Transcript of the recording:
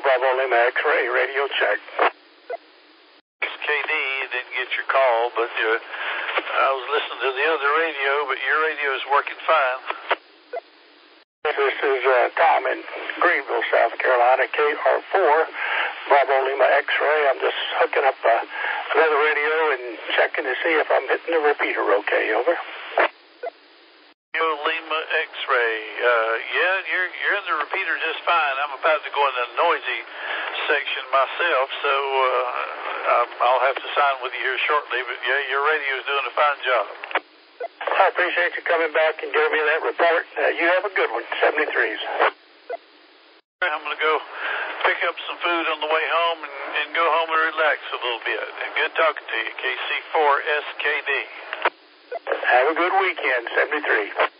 Bravo Lima X-ray, radio check. KD didn't get your call, but I was listening to the other radio, but your radio is working fine. This is Tom in Greenville, South Carolina, KR4, Bravo Lima X-ray. I'm just hooking up another radio and checking to see if I'm hitting the repeater okay, over. Lima X-ray. Yeah, you're in the repeater just fine. I'm about to go in the noisy section myself, so I'll have to sign with you here shortly. But yeah, your radio is doing a fine job. I appreciate you coming back and giving me that report. You have a good one, 73s. I'm going to go pick up some food on the way home and go home and relax a little bit. And good talking to you, KC4SKD. Have a good weekend, 73.